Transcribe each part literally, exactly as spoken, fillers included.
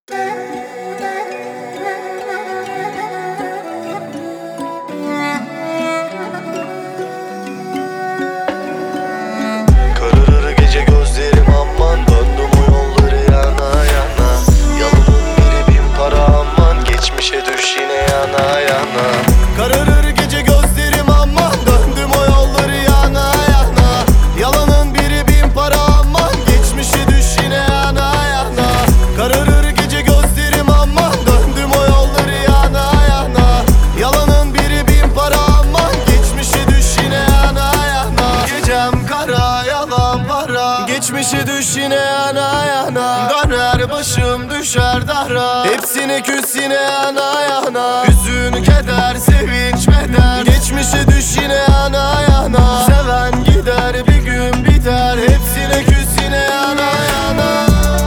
Kararır gece gözlerim, aman döndüm o yolları yana yana. Yalanın biri bin para, aman geçmişe düş yine yana yana. Kararır gece gözlerim, aman döndüm o yolları yana yana. Yalanın biri bin para, aman geçmişe düş yine yana yana. Kararır gece gözlerim, aman döndüm o yolları yana yana. Yalanın biri bin para, aman geçmişe düş yine yana yana. Gecem kara, yalan para, geçmişe düş yine yana yana. Döner başım düşer dara, hepsine küs yine yana yana. Hüzün, keder, sevinç, beder, geçmişe düş yine yana yana. Seven gider, bir gün biter, hepsine küs yine yana yana.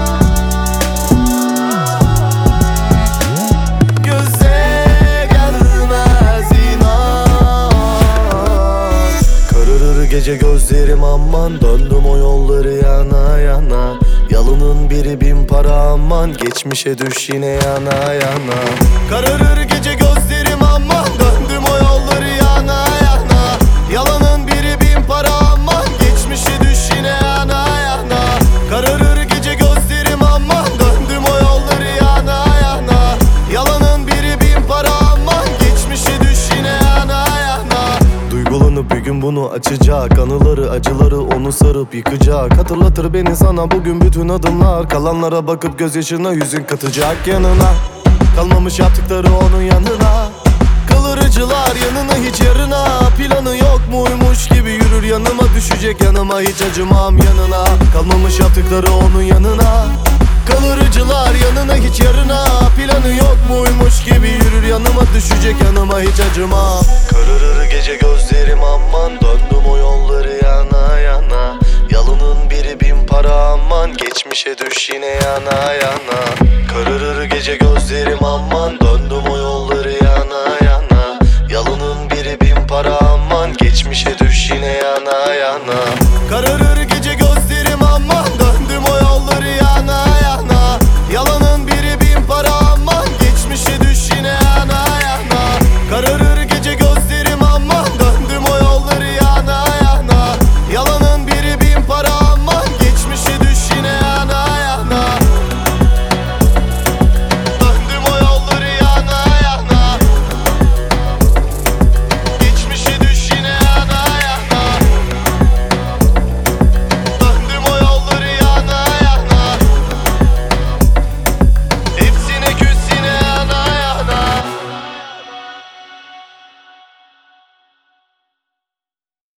Göze gelmez inan. Kararır gece gözlerim, aman döndüm o yolları yana yana. Yalanın biri bin para, aman geçmişe düş yine yana yana. Kararır gece gözlerim, aman döndüm o yolları yana yana. Yalanın biri bin para, aman geçmişe düş yine yana yana. Kararır gece gözlerim, aman döndüm o yolları yana yana. Yalanın biri bin para, aman geçmişe düş yine yana yana. Duygulanıp bir gün bunu açacak, anıları acıları onu sarıp yıkacak. Hatırlatır beni sana bugün bütün adımlar. Kalanlara bakıp gözyaşına yüzün katacak yanına. Kalmamış yaptıkları onun yanına. Kalır acılar yanına hiç yarına. Planı yok muymuş gibi yürür yanıma. Düşecek yanıma hiç acımam yanına. Kalmamış yaptıkları onun yanına. Kalır acılar yanına hiç yarına. Planı yok muymuş gibi yürür yanıma. Düşecek yanıma hiç acımam. Kararır gece gözlerim, aman döndüm o yolları yana yana. Yalanın biri bin para, aman geçmişe düş yine yana yana. Kararır gece gözlerim, aman döndüm o yolları yana yana. Yalanın biri bin para, aman geçmişe düş yine yana yana.